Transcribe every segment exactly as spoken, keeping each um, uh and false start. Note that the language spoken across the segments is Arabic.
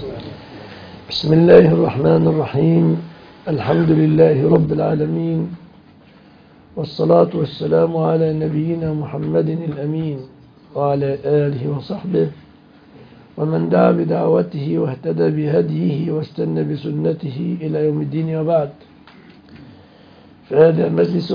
بسم الله الرحمن الرحيم. الحمد لله رب العالمين، والصلاة والسلام على نبينا محمد الأمين وعلى آله وصحبه ومن دعا بدعوته واهتدى بهديه واستنى بسنته إلى يوم الدين، وبعد. فهذا مجلس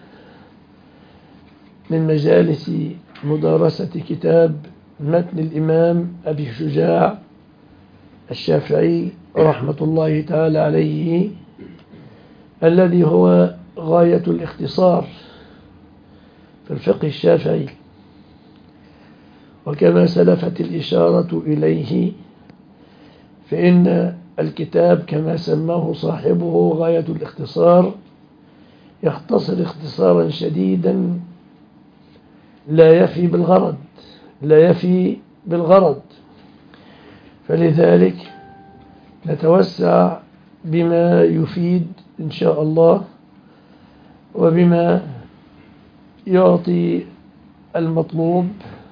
من مجالس مدارسة كتاب متن الإمام أبي شجاع الشافعي رحمة الله تعالى عليه، الذي هو غاية الاختصار في الفقه الشافعي. وكما سلفت الإشارة إليه، فإن الكتاب كما سماه صاحبه غاية الاختصار يختصر اختصارا شديدا لا يفي بالغرض لا يفي بالغرض فلذلك نتوسع بما يفيد إن شاء الله، وبما يعطي المطلوب،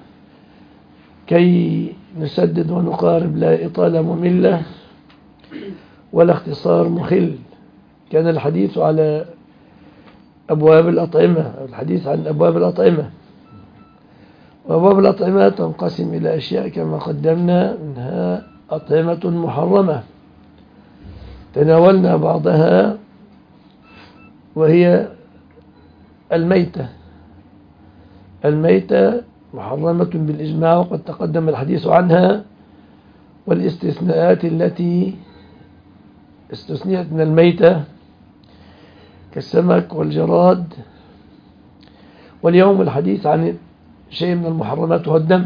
كي نسدد ونقارب، لا إطالة مملة ولا اختصار مخل. كان الحديث على أبواب الأطعمة، الحديث عن أبواب الأطعمة، وأبواب الأطعمة تنقسم إلى أشياء كما قدمنا، منها أطعمة محرمة تناولنا بعضها، وهي الميتة. الميتة محرمة بالإجماع، وقد تقدم الحديث عنها، والاستثناءات التي استثنيت من الميتة كالسمك والجراد. واليوم الحديث عن شيء من المحرمات، وهو الدم،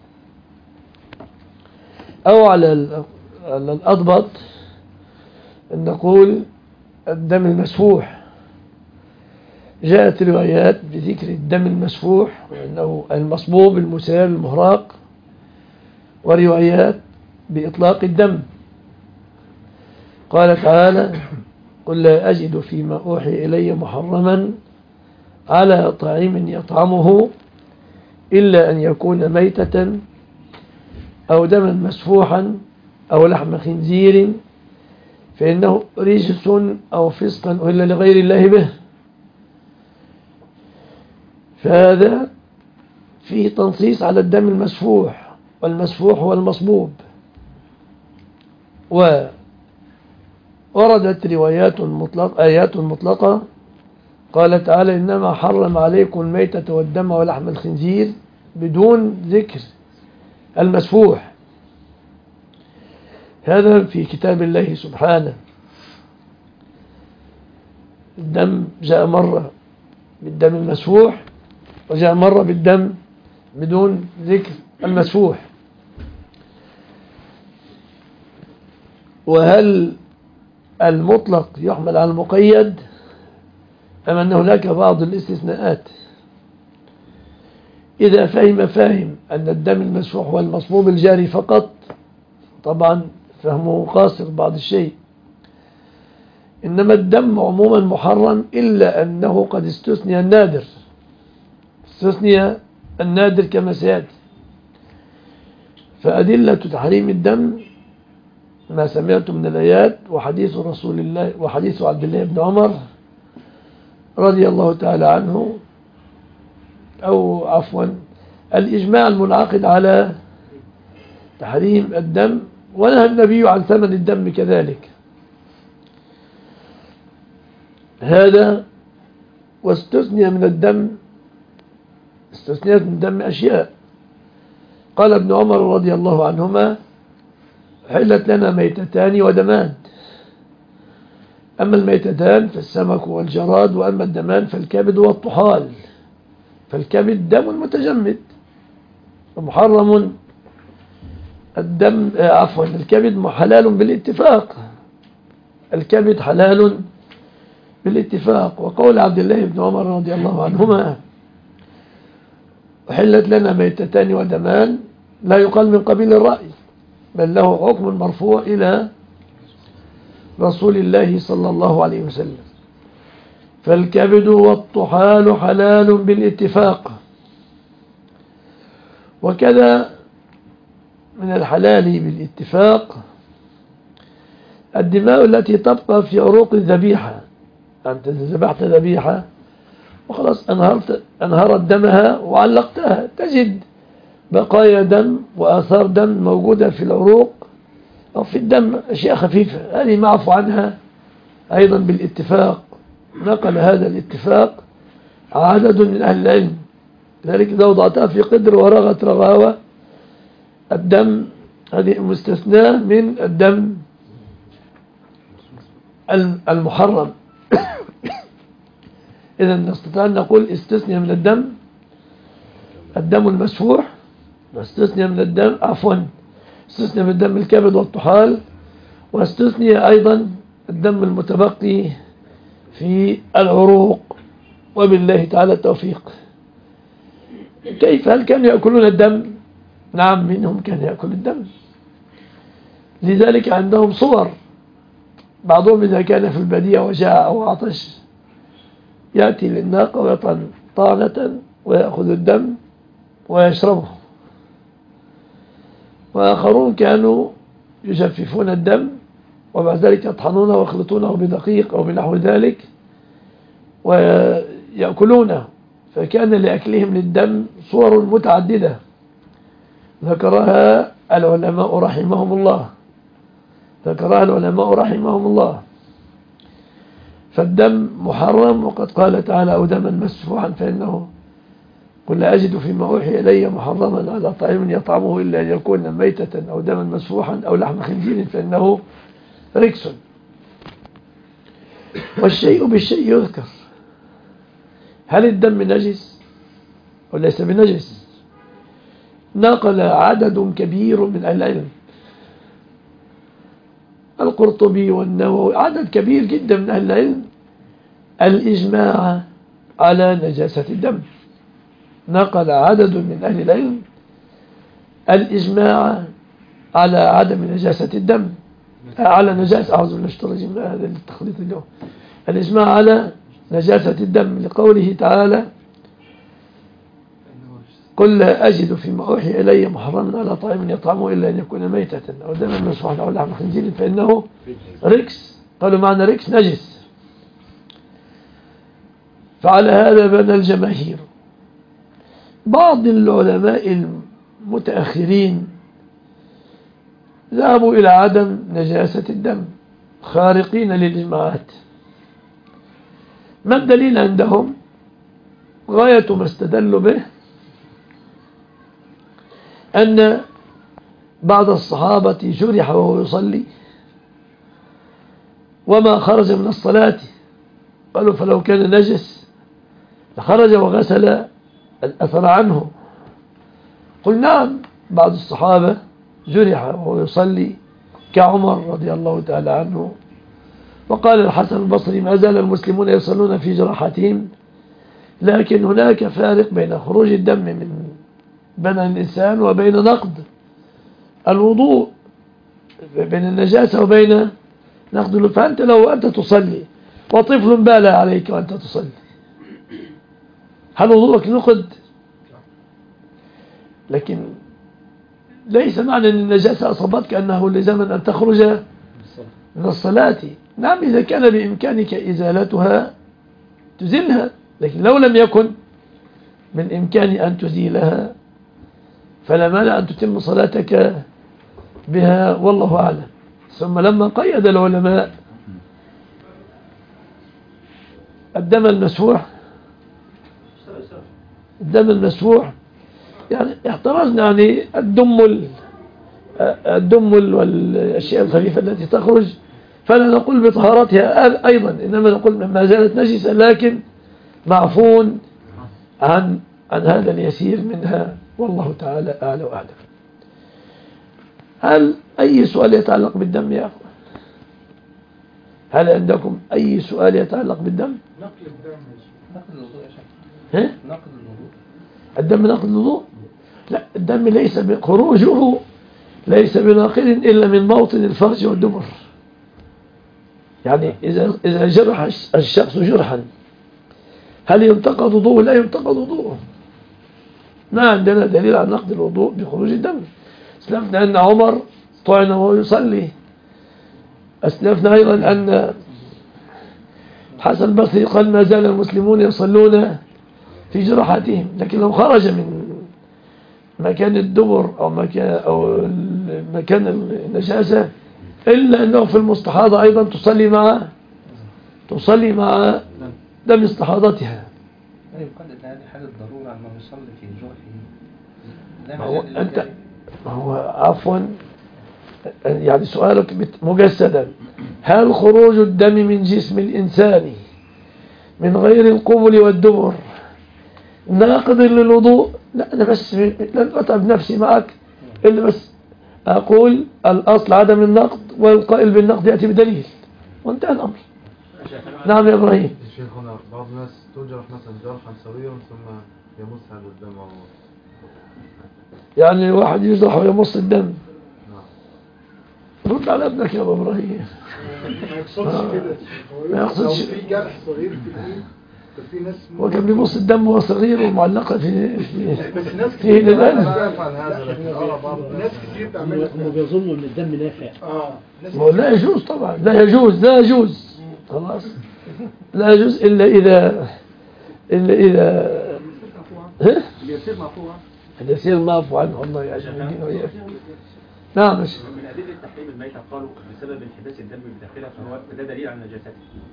أو على الأضبط أن نقول الدم المسفوح. جاءت روايات بذكر الدم المسفوح وأنه المصبوب المسال المهراق، وروايات بإطلاق الدم. قال تعالى: قل لا أجد فيما أوحي إلي محرما على طعيم يطعمه إلا أن يكون ميتة أو دما مسفوحا أو لحم خنزير فإنه رجس أو فسقا أهل لغير الله به. فهذا فيه تنصيص على الدم المسفوح، والمسفوح هو المصبوب. ووردت روايات مطلقة، آيات مطلقة، قال تعالى: إنما حرم عليكم الميتة والدم ولحم الخنزير، بدون ذكر المسفوح. هذا في كتاب الله سبحانه. الدم جاء مرة بالدم المسفوح، وجاء مرة بالدم بدون ذكر المسفوح. وهل المطلق يحمل على المقيد، أم أن هناك بعض الاستثناءات؟ إذا فهم فاهم أن الدم المسفوح هو المصبوب الجاري فقط، طبعا فهمه قاصر بعض الشيء. إنما الدم عموما محرم، إلا أنه قد استثني النادر استثني النادر كما سيأتي. فأدلة تحريم الدم ما سمعت من الآيات، وحديث رسول الله، وحديث عبد الله بن عمر رضي الله تعالى عنه، أو عفوا الإجماع المنعقد على تحريم الدم، ونهى النبي عن ثمن الدم كذلك. هذا واستثني من الدم استثنيت من الدم أشياء. قال ابن عمر رضي الله عنهما: حلت لنا ميتتان ودمان، أما الميتتان فالسمك والجراد، وأما الدمان فالكبد والطحال. فالكبد دم متجمد ومحرم الدم، عفوا الكبد حلال بالاتفاق، الكبد حلال بالاتفاق. وقول عبد الله بن عمر رضي الله عنهما: وحلت لنا ميتتان ودمان، لا يقال من قبيل الرأي، بل له حكم مرفوع إلى رسول الله صلى الله عليه وسلم. فالكبد والطحال حلال بالاتفاق. وكذا من الحلال بالاتفاق الدماء التي تبقى في عروق الذبيحة، أنت ذبحت ذبيحة وخلاص أنهرت أنهرت دمها وعلقتها، تجد بقايا دم وآثار دم موجودة في العروق أو في الدم، أشياء خفيفة، هذه معفو عنها أيضا بالاتفاق. نقل هذا الاتفاق عدد من أهل العلم، لذلك إذا وضعتها في قدر ورغت رغاوة الدم هذه مستثناة من الدم المحرم. إذا نستطيع أن نقول استثنى من الدم الدم المسفوح، واستثنى من الدم عفوا استثنى من الدم الكبد والطحال، واستثنى أيضا الدم المتبقي في العروق. وبالله تعالى التوفيق. كيف؟ هل كانوا يأكلون الدم؟ نعم، منهم كان يأكل الدم، لذلك عندهم صور. بعضهم إذا كان في البادية وجاع أو عطش يأتي للناقة ويطعن طعنة ويأخذ الدم ويشربه، وآخرون كانوا يجففون الدم وبعد ذلك يطحنونه ويخلطونه بدقيق أو بنحو ذلك ويأكلونه، فكان لأكلهم للدم صور متعددة ذكرها العلماء رحمهم الله ذكرها العلماء رحمهم الله فالدم محرم، وقد قال تعالى أو دما مسفوحا فإنه قل لا أجد فيما أوحي إلي محرما على طعام يطعمه إلا أن يكون ميتة أو دما مسفوحا أو لحم خنزير فإنه ركس. والشيء بالشيء يذكر. هل الدم نجس وليس بنجس؟ نقل عدد كبير من أهل العلم، القرطبي والنووي، عدد كبير جدا من أهل العلم، الإجماع على نجاسة الدم. نقل عدد من أهل العلم الإجماع على عدم نجاسة الدم، على نجاسة أعوذ بالله من هذا التخليط اليوم الإجماع على نجاسة الدم، لقوله تعالى قل لا أجد فيما أوحي إلي محرما على طعام يطعمه إلا أن يكون ميتة أو دما مسفوحا أو لحم خنزير فإنه ركس. قالوا معنى ركس نجس. فعلى هذا بنى الجماهير. بعض العلماء المتأخرين ذهبوا إلى عدم نجاسة الدم خارقين للإجماعات. ما الدليل عندهم؟ غاية ما استدلوا به أن بعض الصحابة جرح وهو يصلي وما خرج من الصلاة، قالوا فلو كان نجس لخرج وغسل الأثر عنه. قل نعم، بعض الصحابة جرح وهو يصلي كعمر رضي الله تعالى عنه. وقال الحسن البصري ما زال المسلمون يصلون في جراحاتهم، لكن هناك فارق بين خروج الدم من بدن الإنسان وبين نقض الوضوء، بين النجاسة وبين نقض الوضوء. فأنت لو أنت تصلي وطفل بال عليك وأنت تصلي، هل وضوءك نقض؟ لكن ليس معنى أن النجاسة أصابتك أنه لزمن أن تخرج من الصلاة. نعم، إذا كان بإمكانك إزالتها تزيلها، لكن لو لم يكن من إمكان أن تزيلها فلا مانع أن تتم صلاتك بها، والله أعلم. ثم لما قيد العلماء الدم المسفوح الدم المسفوح يعني احترزنا، يعني الدم الدم والأشياء الخفيفة التي تخرج، فلا نقول بطهارتها أيضا، إنما نقول ما زالت نجسة لكن معفون عن عن هذا اليسير منها، والله تعالى أعلى وأعلم. هل أي سؤال يتعلق بالدم يا أخوان؟ هل عندكم أي سؤال يتعلق بالدم؟ نقل الدم نقل الوضوء يا شيخ. نقل الوضوء. الدم نقل الوضوء؟ لا، الدم ليس بخروجه ليس بناقل إلا من موطن الفرج والدبر. يعني إذا إذا جرح الشخص جرحا هل ينتقض وضوءه؟ لا ينتقض وضوءه. ما عندنا دليل على نقض الوضوء بخروج الدم. سلمنا أن عمر طعن وهو يصلي، أسلفنا أيضا أن حسن البصري قال ما زال المسلمون يصلون في جراحاتهم، لكن لو خرج من مكان الدبر أو مكان, أو مكان النجاسة إلا أنه في المستحاضة أيضا تصلي مع تصلي مع دم استحاضتها. يقال أن هذه حالة ضرورة أنه يصلي في جرحه. ما هو أنت ما هو عفوا يعني سؤالك مجسدا، هل خروج الدم من جسم الإنسان من غير القبل والدبر ناقض للوضوء؟ لا، أنا بس لن أتعب نفسي معك إلا بس أقول الأصل عدم النقض، والقائل بالنقض يأتي بدليل وانتهى الأمر. نعم يا إبراهيم. الشيخ هنا بعض الناس تجرح مثلا جرحا سويا ثم يمس هذا الدم أو يعني واحد يجرح ويمص الدم. رد على ابنك يا أبو إبراهيم. ما يقصدش كده، ما يقصدش. لو في جرح صغير في الايد في ناس هو كان بيمص الدم وهو صغير ومعلقة في في بس ناس فيه كتير للألم. ناس كتير بتعملها. هم بيظنوا ان الدم نافع. اه ناس هو لا يجوز طبعا، لا يجوز لا يجوز خلاص، لا يجوز إلا إذا إلا إذا ها؟ يصير مرفوعا. اليسير معفو عنه الله يعجبني وإياك. نعم ماشي. من أدلة تحريم الميتة قالوا بسبب انحباس الدم بداخلها، فهو ده دليل على نجاسته.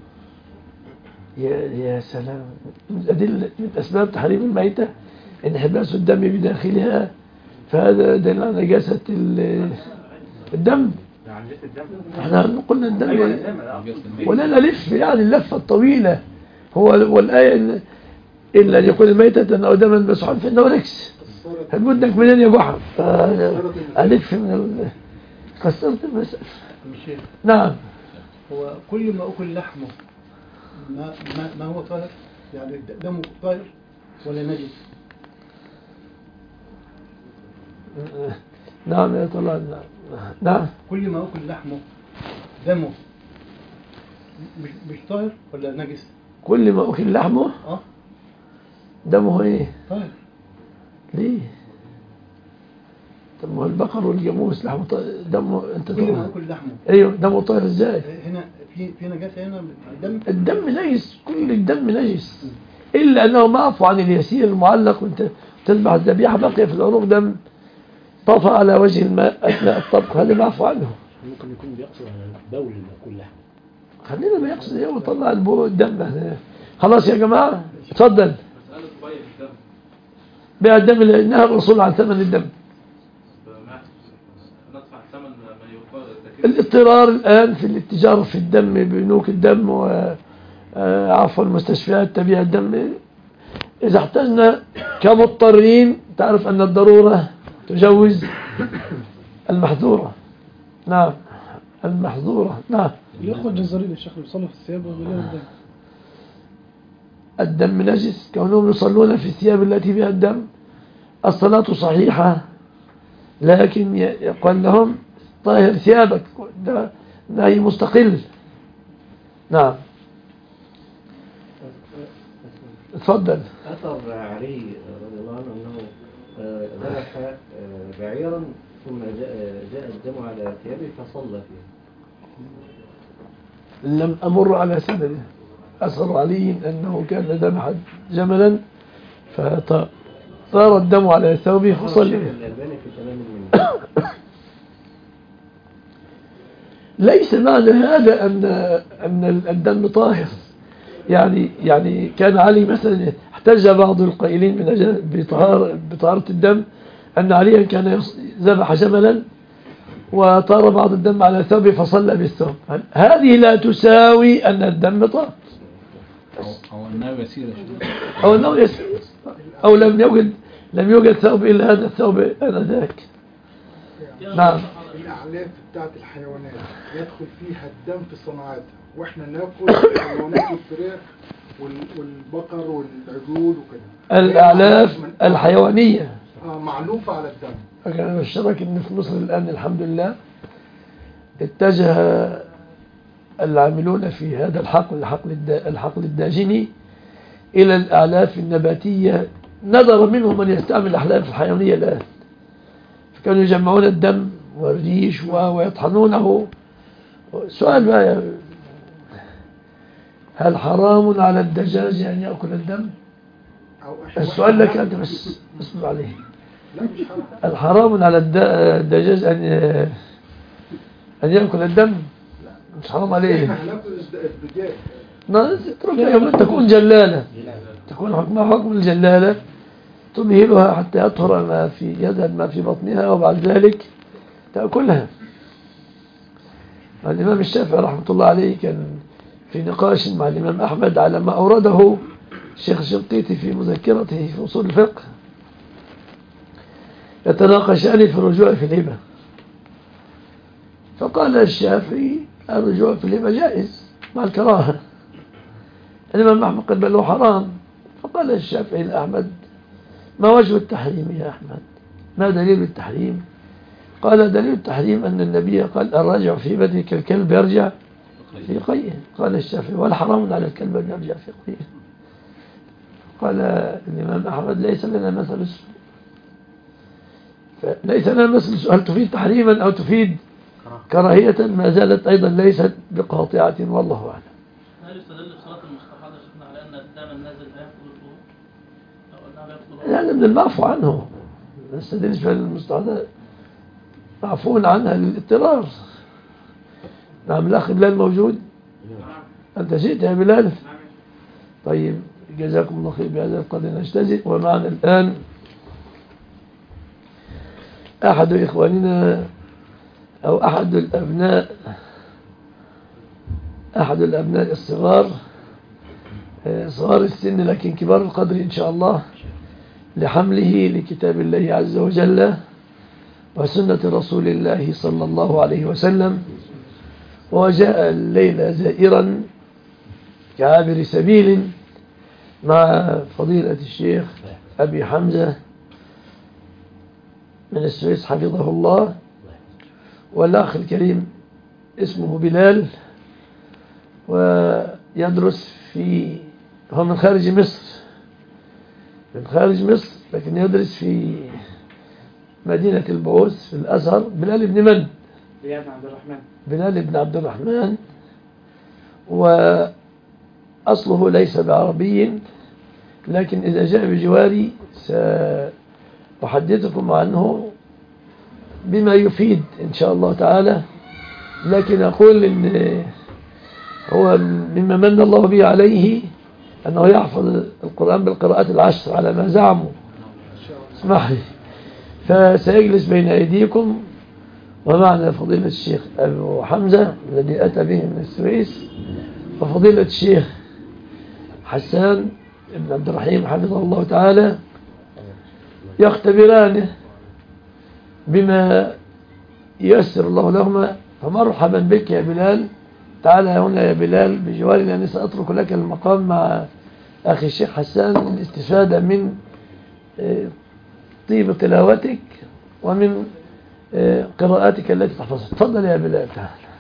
يا يا سلام، من أدلة من أسباب تحريم الميتة انحباس الدم بداخلها، فهذا دليل على نجاسة الدم. عن نجاسة الدم. احنا قلنا الدم أيوة ولا نلف يعني اللفة الطويلة. هو والآية إن إلا أن يكون الميتة أو دما مسحوب فإنه ركس. هنودك منين يا جحا؟ ألف من ال... كسرت المسألة. نعم. هو كل ما أكل لحمه ما, ما, ما هو طاهر؟ يعني دمه طاهر ولا نجس؟ نعم يا طلال. نعم. كل ما أكل لحمه دمه مش, مش طاهر ولا نجس؟ كل ما أكل لحمه اه دمه إيه؟ طاهر. ليه؟ طب ما البقر والجاموس لحمه طاهر، دمه أنت كل ما طاهر. أكل لحمه أيوه دمه طاهر إزاي؟ هنا في في نجاسة هنا الدم. الدم نجس، كل الدم نجس إلا أنه معفو عن اليسير المعلق وأنت تذبح الذبيحة بقي في العروق دم طفى على وجه الماء أثناء الطبخ، هذا معفو عنه. ممكن يكون بيقصد على البول المأكول لحمه. خلينا ما يقصد ايه وطلع الدم. خلاص يا جماعة اتفضل. بيع الدم لأنها الرسول عن ثمن الدم. الاضطرار الآن في الاتجار في الدم بنوك الدم وعفوا المستشفيات تبيع الدم. إذا احتجنا كمضطرين تعرف أن الضرورة تجوز المحظورة. نعم المحظورة. نعم. الأخوة الجزارين الشيخ بيصلوا في الثياب وبيلاقوا الدم. الدم نجس كونهم يصلون في الثياب التي بها الدم. الصلاة صحيحة لكن يقال لهم طاهر ثيابك، ده نهي مستقل. نعم اتفضل. أثر علي رضي الله عنه أنه ذبح بعيرا ثم جاء, جاء الدم على ثيابه فصلى فيه. لم أمر على سنده. أثر علي أنه كان ذبح جملا فطار الدم على ثوبه فصلى فيه. ليس معنى هذا أن أن الدم طاهر. يعني يعني كان علي مثلا احتج بعض القائلين من بطهارة بطهارة الدم أن عليا كان ذبح جملا وطار بعض الدم على ثوبه فصلى بالثوب. هذه لا تساوي أن الدم طاهر. أو أنه يسير أو أنه يسير أو لم يوجد لم يوجد ثوب إلا هذا الثوب آنذاك. نعم. الأعلاف بتاعت الحيوانات يدخل فيها الدم في صناعتها، وإحنا ناكل الحيوانات والفراخ والبقر والعجول وكده. الأعلاف الحيوانية آه معلوفة على الدم. أنا بشرك إن في مصر الآن الحمد لله اتجه العاملون في هذا الحقل الحقل الحقل الداجني إلى الأعلاف النباتية. نظر منهم من يستعمل الأعلاف الحيوانية الآن، فكانوا يجمعون الدم والريش ويطحنونه سؤال بقى، هل حرام على الدجاج أن يأكل الدم؟ أو إحنا السؤال لك وإحنا أنت بس اصبر عليه. لا مش حرام. الحرام على الد- الدجاج أن أن يأكل الدم؟ مش حرام عليه. إحنا هناكل الدجاج. ما تترك تكون جلالة، تكون حكمها حكم الجلالة، تمهلها حتى يطهر ما في يذهب ما في بطنها وبعد ذلك تأكلها. الإمام الشافعي رحمة الله عليه كان في نقاش مع الإمام أحمد على ما أورده الشيخ الشنقيطي في مذكرته في أصول الفقه، يتناقشان في الرجوع في الهبة. فقال الشافعي الرجوع في الهبة جائز مع الكراهة، الإمام أحمد قال بل هو حرام. فقال الشافعي لأحمد ما وجه التحريم يا أحمد؟ ما دليل التحريم؟ قال دليل التحريم أن النبي قال الراجع في بدنه كالكلب يرجع في قيه. قال الشافعي والحرام على الكلب أن يرجع في قيه. قال الإمام أحمد ليس لنا مثل السوء، ليس لنا مثل السوء، هل تفيد تحريما أو تفيد كراهية؟ ما زالت أيضا ليست بقاطعة والله أعلم. هل يستدل بصلاة المستحاضة شفنا على أن الدم النازل لا يفقد الوضوء؟ أو أنه لا يفقد الوضوء؟ يعني من المعفو عنه، ما نستدلش في المستحاضة معفون عنها للاضطرار. نعم الأخ بلال موجود؟ أنت جئت يا بلال؟ طيب جزاكم الله خير. بهذا القدر نجتزئ. ومعنا الآن أحد إخواننا أو أحد الأبناء أحد الأبناء الصغار، صغار السن لكن كبار القدر إن شاء الله، لحمله لكتاب الله عز وجل وسنة رسول الله صلى الله عليه وسلم، وجاء الليلة زائرا كعابر سبيل مع فضيلة الشيخ أبي حمزة من السويس حفظه الله، والأخ الكريم اسمه بلال، ويدرس في هو من خارج مصر من خارج مصر لكن يدرس في مدينة البعوث في الأزهر. بلال بن من؟ بلال بن عبد الرحمن. بلال بن عبد الرحمن، وأصله ليس بعربي، لكن إذا جاء بجواري سأحدثكم عنه بما يفيد إن شاء الله تعالى. لكن أقول إن هو مما من الله به عليه أنه يحفظ القرآن بالقراءات العشر على ما زعموا. اسمح لي. فسيجلس بين أيديكم ومعنا فضيلة الشيخ أبو حمزة الذي أتى به من السويس، وفضيلة الشيخ حسان بن عبد الرحيم حفظه الله تعالى، يختبرانه بما ييسر الله لهما. فمرحبا بك يا بلال، تعال هنا يا بلال بجواري، لأني سأترك لك المقام مع أخي الشيخ حسان للاستفادة من طيب تلاوتك ومن قراءاتك التي تحفظها. تفضل يا بلال تعال.